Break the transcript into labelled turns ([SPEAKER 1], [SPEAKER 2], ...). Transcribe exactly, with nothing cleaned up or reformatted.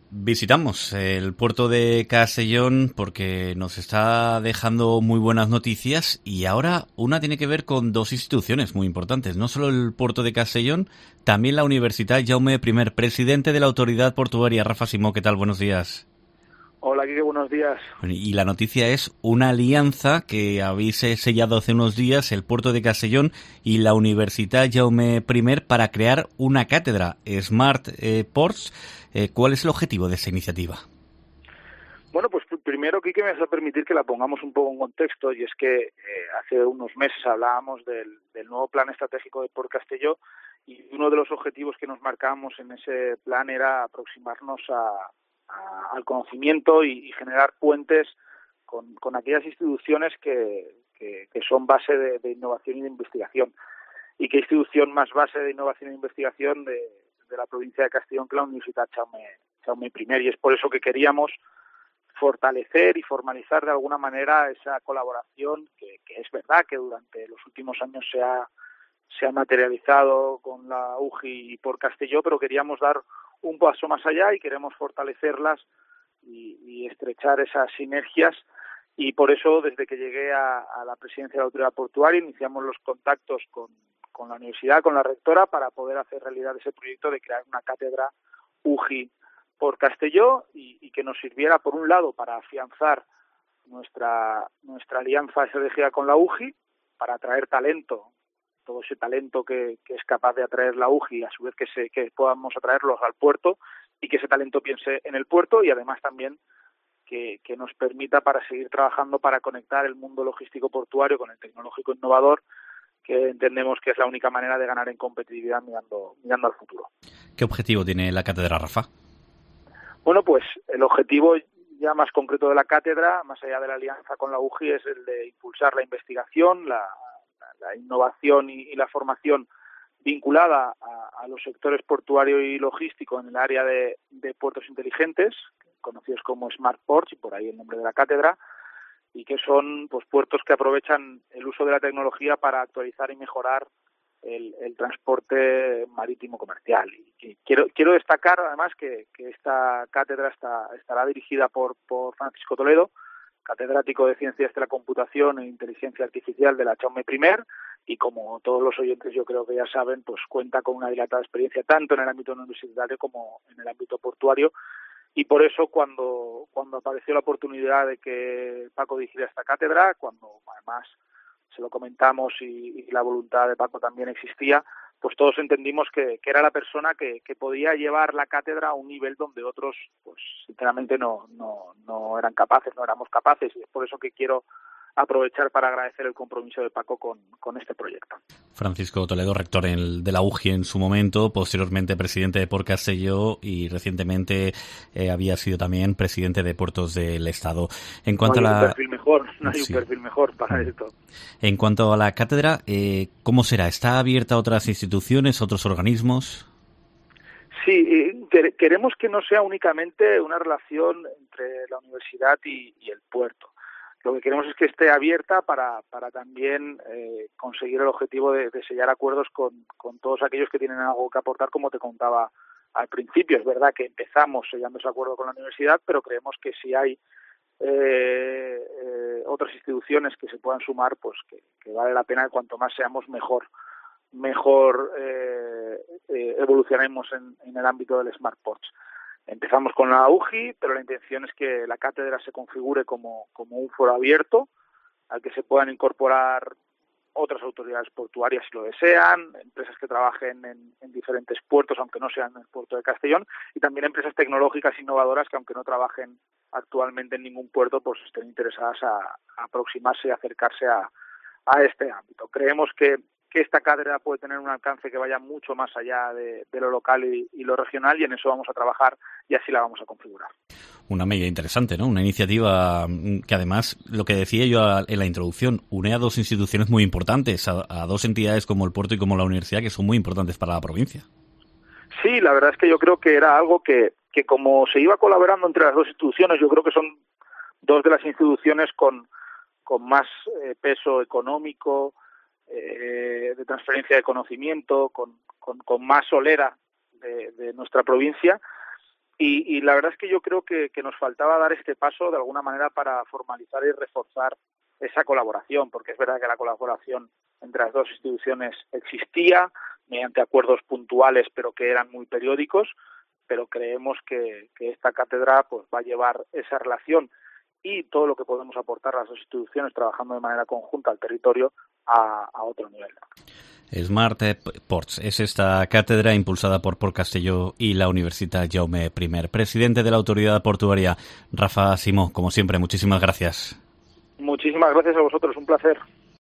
[SPEAKER 1] Visitamos el puerto de Castellón porque nos está dejando muy buenas noticias y ahora una tiene que ver con dos instituciones muy importantes. No solo el puerto de Castellón, también la Universitat Jaume I, presidente de la Autoridad Portuaria. Rafa Simó, ¿qué tal? Buenos días.
[SPEAKER 2] Hola, Quique, buenos días.
[SPEAKER 1] Y la noticia es una alianza que habéis sellado hace unos días el puerto de Castellón y la Universitat Jaume I para crear una cátedra Smart eh, Ports. Eh, ¿Cuál es el objetivo de esta iniciativa?
[SPEAKER 2] Bueno, pues primero, Quique, me vas a permitir que la pongamos un poco en contexto, y es que eh, hace unos meses hablábamos del, del nuevo plan estratégico de Port Castelló, y uno de los objetivos que nos marcábamos en ese plan era aproximarnos a, a, al conocimiento y, y generar puentes con, con aquellas instituciones que, que, que son base de, de innovación y de investigación. ¿Y qué institución más base de innovación e investigación de, de la provincia de Castellón que la Universitat Jaume, Jaume I? Y es por eso que queríamos fortalecer y formalizar de alguna manera esa colaboración que, que es verdad que durante los últimos años se ha, se ha materializado con la U J I y por Castelló, pero queríamos dar un paso más allá y queremos fortalecerlas y, y estrechar esas sinergias. Y por eso, desde que llegué a, a la presidencia de la Autoridad Portuaria, iniciamos los contactos con, con la universidad, con la rectora, para poder hacer realidad ese proyecto de crear una cátedra U J I por Castelló y, y que nos sirviera, por un lado, para afianzar nuestra nuestra alianza estratégica con la U J I, para atraer talento, todo ese talento que, que es capaz de atraer la U J I, y a su vez que, se, que podamos atraerlos al puerto y que ese talento piense en el puerto, y además también que, que nos permita para seguir trabajando para conectar el mundo logístico portuario con el tecnológico innovador, que entendemos que es la única manera de ganar en competitividad mirando, mirando al futuro.
[SPEAKER 1] ¿Qué objetivo tiene la cátedra, Rafa?
[SPEAKER 2] Bueno, pues el objetivo ya más concreto de la cátedra, más allá de la alianza con la U J I, es el de impulsar la investigación, la, la innovación y, y la formación vinculada a, a los sectores portuario y logístico en el área de, de puertos inteligentes, conocidos como Smart Ports, y por ahí el nombre de la cátedra, y que son pues puertos que aprovechan el uso de la tecnología para actualizar y mejorar el, el transporte marítimo comercial. Y quiero quiero destacar además que, que esta cátedra está, estará dirigida por, por Francisco Toledo, catedrático de Ciencias de la Computación e Inteligencia Artificial de la Jaume I, y como todos los oyentes yo creo que ya saben, pues cuenta con una dilatada experiencia tanto en el ámbito universitario como en el ámbito portuario. Y por eso cuando cuando apareció la oportunidad de que Paco dirigiera esta cátedra, cuando además se lo comentamos y, y la voluntad de Paco también existía, pues todos entendimos que, que era la persona que, que podía llevar la cátedra a un nivel donde otros, pues sinceramente no, no, no eran capaces, no éramos capaces, y es por eso que quiero aprovechar para agradecer el compromiso de Paco con, con este proyecto.
[SPEAKER 1] Francisco Toledo, rector en, de la U J I en su momento, posteriormente presidente de Port Castelló y recientemente eh, había sido también presidente de Puertos del Estado. En cuanto
[SPEAKER 2] no hay
[SPEAKER 1] a la...
[SPEAKER 2] un perfil mejor, no hay
[SPEAKER 1] sí.
[SPEAKER 2] un perfil mejor para esto.
[SPEAKER 1] En cuanto a la cátedra, eh, ¿cómo será? ¿Está abierta a otras instituciones, otros organismos?
[SPEAKER 2] Sí, queremos que no sea únicamente una relación entre la universidad y, y el puerto. Lo que queremos es que esté abierta para, para también eh, conseguir el objetivo de, de sellar acuerdos con, con todos aquellos que tienen algo que aportar, como te contaba al principio. Es verdad que empezamos sellando ese acuerdo con la universidad, pero creemos que si hay eh, eh, otras instituciones que se puedan sumar, pues que, que vale la pena, y cuanto más seamos, mejor mejor eh, eh, evolucionemos en, en el ámbito del Smart Ports. Empezamos con la U J I, pero la intención es que la cátedra se configure como, como un foro abierto al que se puedan incorporar otras autoridades portuarias si lo desean, empresas que trabajen en, en diferentes puertos, aunque no sean en el puerto de Castellón, y también empresas tecnológicas innovadoras que, aunque no trabajen actualmente en ningún puerto, pues estén interesadas a, a aproximarse y acercarse a, a este ámbito. Creemos que que esta cátedra puede tener un alcance que vaya mucho más allá de, de lo local y, y lo regional, y en eso vamos a trabajar y así la vamos a configurar.
[SPEAKER 1] Una medida interesante, ¿no? Una iniciativa que además, lo que decía yo en la introducción, une a dos instituciones muy importantes, a, a dos entidades como el puerto y como la universidad, que son muy importantes para la provincia.
[SPEAKER 2] Sí, la verdad es que yo creo que era algo que, que como se iba colaborando entre las dos instituciones, yo creo que son dos de las instituciones con, con más eh, peso económico, Eh, de transferencia de conocimiento, con, con, con más solera de, de nuestra provincia, Y, y la verdad es que yo creo que, que nos faltaba dar este paso de alguna manera para formalizar y reforzar esa colaboración, porque es verdad que la colaboración entre las dos instituciones existía mediante acuerdos puntuales, pero que eran muy periódicos, pero creemos que, que esta cátedra pues va a llevar esa relación y todo lo que podemos aportar a las dos instituciones trabajando de manera conjunta al territorio a, a otro nivel.
[SPEAKER 1] Smart Ports es esta cátedra impulsada por Port Castelló y la Universitat Jaume I. Presidente de la Autoridad Portuaria, Rafa Simó, como siempre, muchísimas gracias.
[SPEAKER 2] Muchísimas gracias a vosotros, un placer.